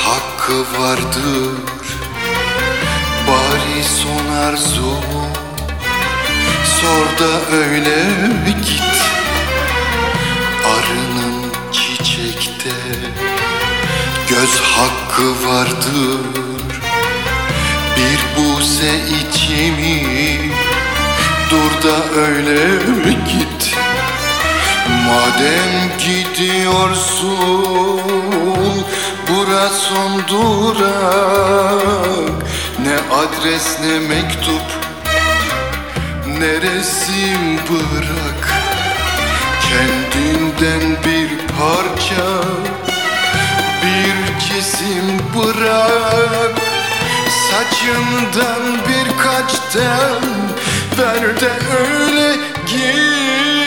hakkı vardır. Bari son arzumu sor da öyle git. Arının çiçekte göz hakkı vardır. Bir buse içimi dur da öyle git. Madem gidiyorsun, bura son durak. Ne adres ne mektup, ne resim bırak. Kendinden bir parça, bir cisim bırak. Saçından birkaç tel ver de öyle git.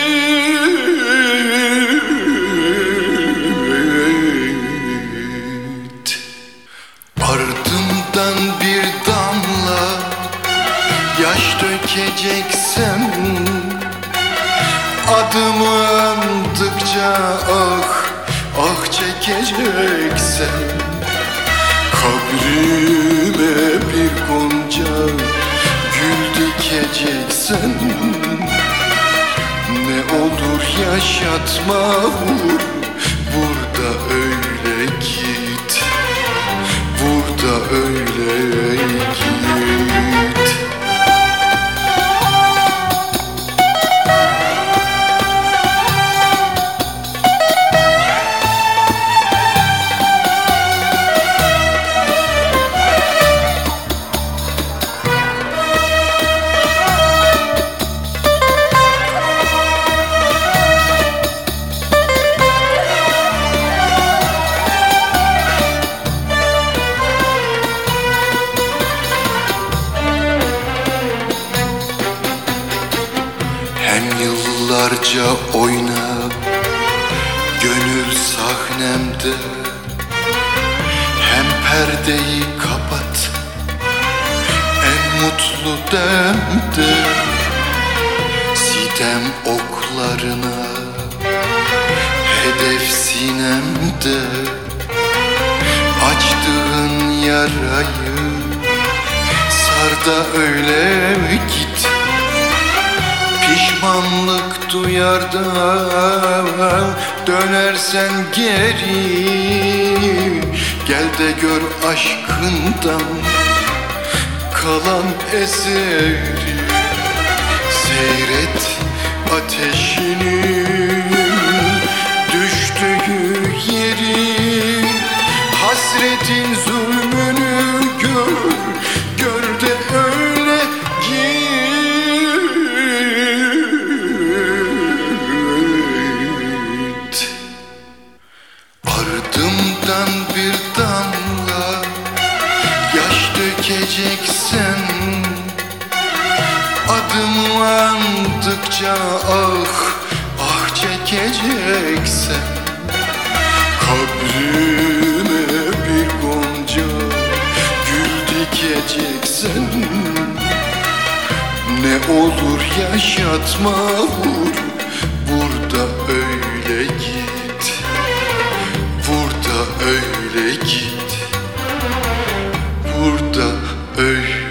Ardımdan bir damla yaş dökeceksen, adımı andıkça ah ah çekeceksen, kabrime bir gonca gül dikeceksen, ne olur yaşatma, vur, vur da öyle git, vur da öyle git. Yıllarca oyna gönül sahnemde, hem perdeyi kapat en mutlu demde. Sitem oklarına hedef sinemde, açtığın yarayı sar da öyle git. Pişmanlık duyar da dönersen geri, gel de gör aşkından kalan eseri. Seyret ateşini düştüğü yeri, hasretin zulmünü gör, gör de öyle git. Ardımdan bir damla yaş dökeceksen, adımı andıkça ah ah çekeceksen, kabrime bir gonca gül dikeceksen, ne olur yaşatma, vur, vur da öyle git, vur da öyle git, vur da öyle